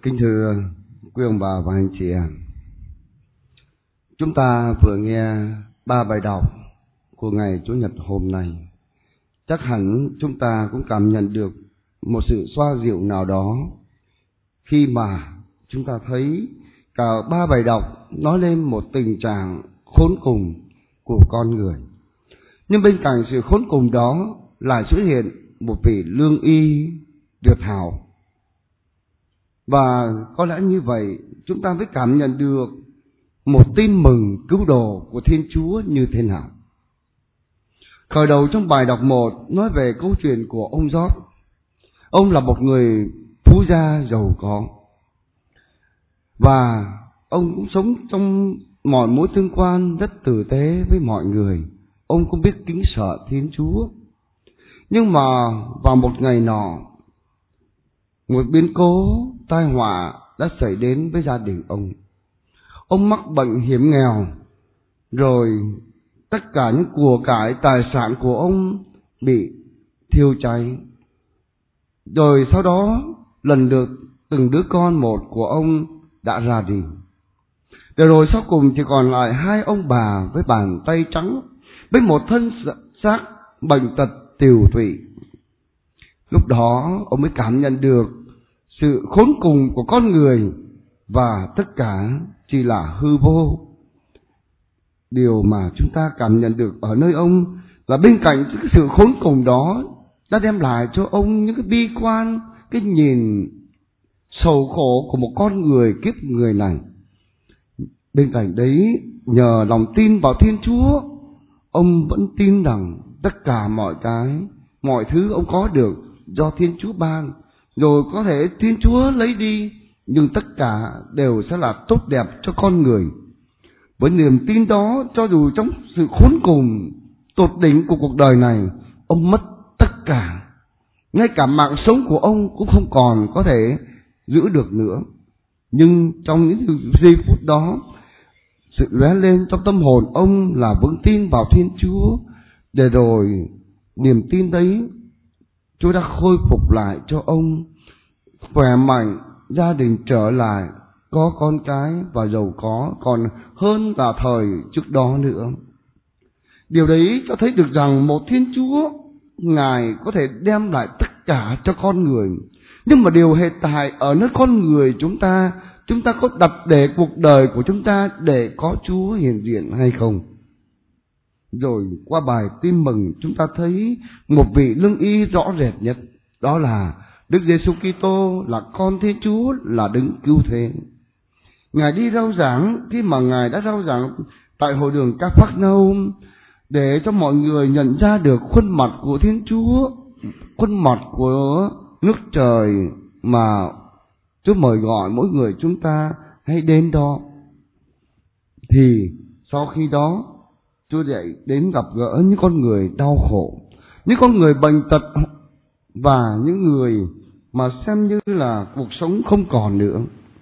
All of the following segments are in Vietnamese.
Kính thưa quý ông bà và anh chị em, chúng ta vừa nghe 3 bài đọc của ngày Chủ nhật hôm nay. Chắc hẳn chúng ta cũng cảm nhận được một sự xoa dịu nào đó khi mà chúng ta thấy cả 3 bài đọc nói lên một tình trạng khốn cùng của con người. Nhưng bên cạnh sự khốn cùng đó lại xuất hiện một vị lương y tuyệt hảo. Và có lẽ như vậy chúng ta mới cảm nhận được một tin mừng cứu độ của Thiên Chúa như thế nào. Khởi đầu trong bài đọc 1 nói về câu chuyện của ông Gióp. Ông là một người phú gia giàu có, và ông cũng sống trong mọi mối tương quan rất tử tế với mọi người. Ông cũng biết kính sợ Thiên Chúa. Nhưng mà vào một ngày nọ, một biến cố tai họa đã xảy đến với gia đình ông. Ông mắc bệnh hiểm nghèo, rồi tất cả những của cải tài sản của ông bị thiêu cháy. Rồi sau đó lần lượt từng đứa con một của ông đã ra đi. Rồi sau cùng chỉ còn lại 2 ông bà với bàn tay trắng, với một thân xác bệnh tật tiều tụy. Lúc đó ông mới cảm nhận được sự khốn cùng của con người, và tất cả chỉ là hư vô. Điều mà chúng ta cảm nhận được ở nơi ông là bên cạnh cái sự khốn cùng đó đã đem lại cho ông những cái bi quan, cái nhìn sầu khổ của một con người kiếp người này. Bên cạnh đấy, nhờ lòng tin vào Thiên Chúa, ông vẫn tin rằng tất cả mọi thứ ông có được do Thiên Chúa ban. Rồi có thể Thiên Chúa lấy đi, nhưng tất cả đều sẽ là tốt đẹp cho con người. Với niềm tin đó, cho dù trong sự khốn cùng tột đỉnh của cuộc đời này, ông mất tất cả. Ngay cả mạng sống của ông cũng không còn có thể giữ được nữa. Nhưng trong những giây phút đó, sự lóe lên trong tâm hồn ông là vững tin vào Thiên Chúa. Để rồi niềm tin đấy, Chúa đã khôi phục lại cho ông khỏe mạnh, gia đình trở lại, có con cái và giàu có, còn hơn là thời trước đó nữa. Điều đấy cho thấy được rằng một Thiên Chúa, Ngài có thể đem lại tất cả cho con người. Nhưng mà điều hiện tại ở nơi con người chúng ta có đặt để cuộc đời của chúng ta để có Chúa hiện diện hay không? Rồi qua bài tin mừng chúng ta thấy một vị lương y rõ rệt nhất, đó là Đức Giêsu Kitô là con Thiên Chúa, là đấng cứu thế. Ngài đi rao giảng, khi mà Ngài đã rao giảng tại hội đường Ca-phác-nâu-um, để cho mọi người nhận ra được khuôn mặt của Thiên Chúa, khuôn mặt của nước trời mà Chúa mời gọi mỗi người chúng ta hãy đến đó. Thì sau khi đó, Chúa dạy đến gặp gỡ những con người đau khổ, những con người bệnh tật, và những người mà xem như là cuộc sống không còn nữa.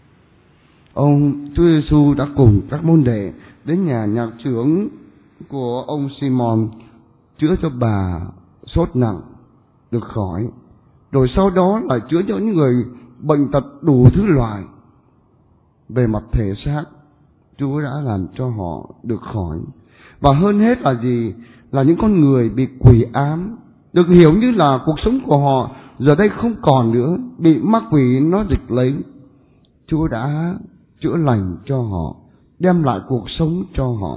Chúa Giêsu đã cùng các môn đệ đến nhà nhạc trưởng của ông Simon chữa cho bà sốt nặng được khỏi. Rồi sau đó là chữa cho những người bệnh tật đủ thứ loại. Về mặt thể xác, Chúa đã làm cho họ được khỏi. Và hơn hết là gì? Là những con người bị quỷ ám, được hiểu như là cuộc sống của họ giờ đây không còn nữa, bị ma quỷ nó dịch lấy. Chúa đã chữa lành cho họ, đem lại cuộc sống cho họ.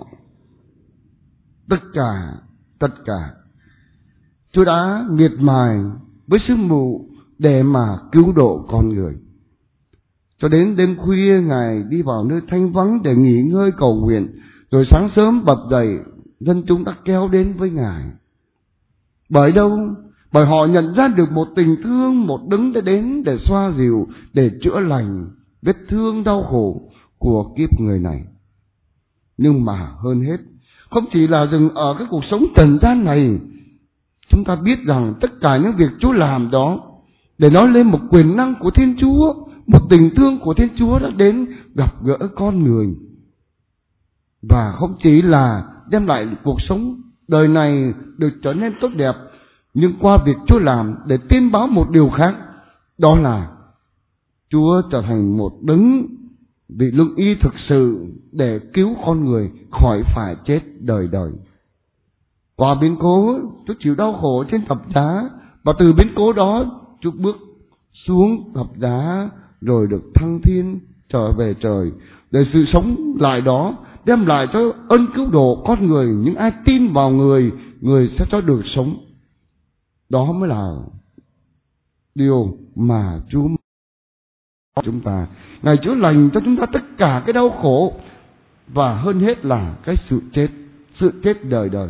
Tất cả Chúa đã miệt mài với sứ vụ để mà cứu độ con người. Cho đến đêm khuya, Ngài đi vào nơi thanh vắng để nghỉ ngơi cầu nguyện. Rồi sáng sớm bật dậy, dân chúng đã kéo đến với Ngài. Bởi đâu? Bởi họ nhận ra được một tình thương, một đấng đã đến để xoa dịu, để chữa lành vết thương đau khổ của kiếp người này. Nhưng mà hơn hết, không chỉ là dừng ở cái cuộc sống trần gian này, chúng ta biết rằng tất cả những việc Chúa làm đó để nói lên một quyền năng của Thiên Chúa, một tình thương của Thiên Chúa đã đến gặp gỡ con người. Và không chỉ là đem lại cuộc sống đời này được trở nên tốt đẹp, nhưng qua việc Chúa làm để tin báo một điều khác, đó là Chúa trở thành một đấng vị lương y thực sự để cứu con người khỏi phải chết đời đời. Qua biến cố, Chúa chịu đau khổ trên thập giá, và từ biến cố đó Chúa bước xuống thập giá rồi được thăng thiên trở về trời, để sự sống lại đó đem lại cho ơn cứu độ con người. Những ai tin vào người, người sẽ cho được sống. Đó mới là điều mà Chúa chúng ta. Ngài chữa lành cho chúng ta tất cả cái đau khổ, và hơn hết là cái sự chết đời đời.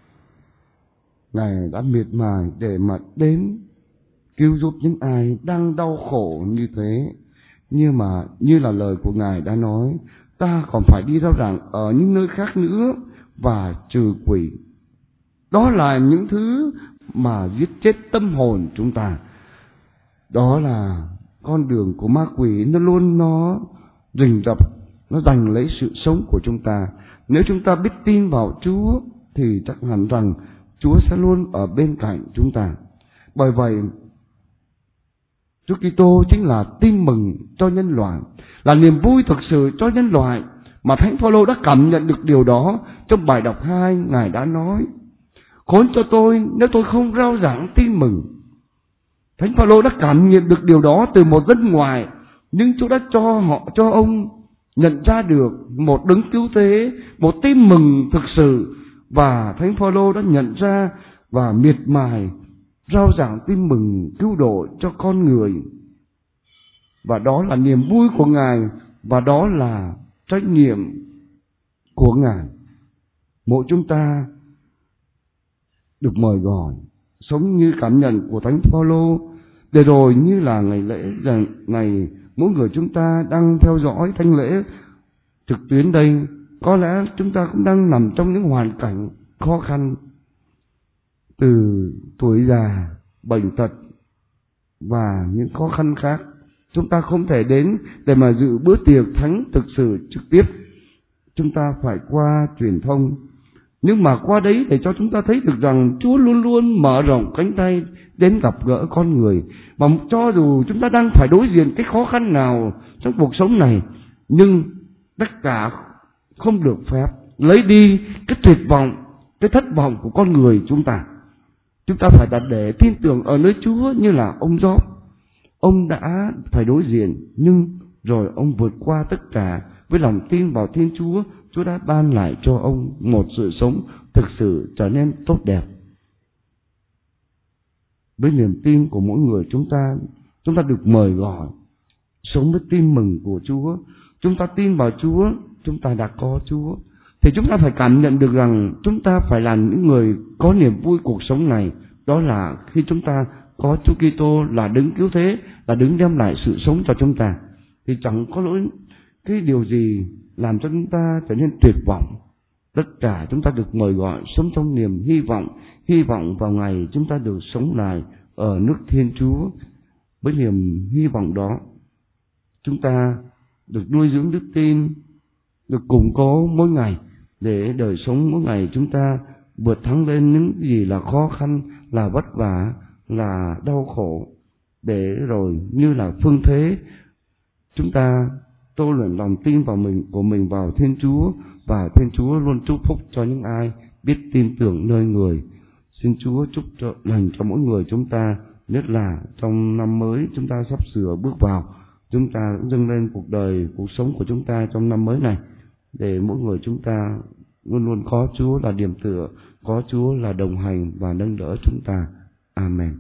Ngài đã miệt mài để mà đến cứu giúp những ai đang đau khổ như thế. Nhưng mà như là lời của Ngài đã nói, ta còn phải đi rao giảng ở những nơi khác nữa và trừ quỷ. Đó là những thứ mà giết chết tâm hồn chúng ta. Đó là con đường của ma quỷ, nó rình rập, nó giành lấy sự sống của chúng ta. Nếu chúng ta biết tin vào Chúa thì chắc hẳn rằng Chúa sẽ luôn ở bên cạnh chúng ta. Bởi vậy, Chúa Kitô chính là tin mừng cho nhân loại, là niềm vui thực sự cho nhân loại, mà Thánh Phaolô đã cảm nhận được điều đó. Trong bài đọc 2, Ngài đã nói: khốn cho tôi nếu tôi không rao giảng tin mừng. Thánh Phaolô đã cảm nhận được điều đó từ một dân ngoài, nhưng Chúa đã cho ông nhận ra được một đấng cứu thế, một tin mừng thực sự, và Thánh Phaolô đã nhận ra và miệt mài rao giảng tin mừng cứu độ cho con người. Và đó là niềm vui của Ngài, và đó là trách nhiệm của Ngài. Mỗi chúng ta được mời gọi sống như cảm nhận của Thánh Phaolô, để rồi như là ngày lễ này, mỗi người chúng ta đang theo dõi thánh lễ trực tuyến đây, có lẽ chúng ta cũng đang nằm trong những hoàn cảnh khó khăn, từ tuổi già, bệnh tật và những khó khăn khác. Chúng ta không thể đến để mà dự bữa tiệc thánh thực sự trực tiếp, chúng ta phải qua truyền thông. Nhưng mà qua đấy để cho chúng ta thấy được rằng Chúa luôn luôn mở rộng cánh tay đến gặp gỡ con người. Mà cho dù chúng ta đang phải đối diện cái khó khăn nào trong cuộc sống này, nhưng tất cả không được phép lấy đi cái tuyệt vọng, cái thất vọng của con người chúng ta. Chúng ta phải đặt để tin tưởng ở nơi Chúa, như là ông Gióp. Ông đã phải đối diện, nhưng rồi ông vượt qua tất cả với lòng tin vào Thiên Chúa. Chúa đã ban lại cho ông một sự sống thực sự trở nên tốt đẹp. Với niềm tin của mỗi người chúng ta được mời gọi sống với tin mừng của Chúa. Chúng ta tin vào Chúa, chúng ta đã có Chúa, thì chúng ta phải cảm nhận được rằng chúng ta phải là những người có niềm vui cuộc sống này. Đó là khi chúng ta có Chúa Kitô là đấng cứu thế, là đấng đem lại sự sống cho chúng ta, thì chẳng có lỗi cái điều gì làm cho chúng ta trở nên tuyệt vọng. Tất cả chúng ta được mời gọi sống trong niềm hy vọng vào ngày chúng ta được sống lại ở nước Thiên Chúa. Với niềm hy vọng đó, chúng ta được nuôi dưỡng đức tin, được củng cố mỗi ngày, để đời sống mỗi ngày chúng ta vượt thắng lên những gì là khó khăn, là vất vả, là đau khổ, để rồi như là phương thế chúng ta tô luyện lòng tin của mình vào Thiên Chúa, và Thiên Chúa luôn chúc phúc cho những ai biết tin tưởng nơi người. Xin Chúa chúc lành cho mỗi người chúng ta, nhất là trong năm mới chúng ta sắp sửa bước vào. Chúng ta dâng lên cuộc sống của chúng ta trong năm mới này, để mỗi người chúng ta luôn luôn có Chúa là điểm tựa, có Chúa là đồng hành và nâng đỡ chúng ta. Amen.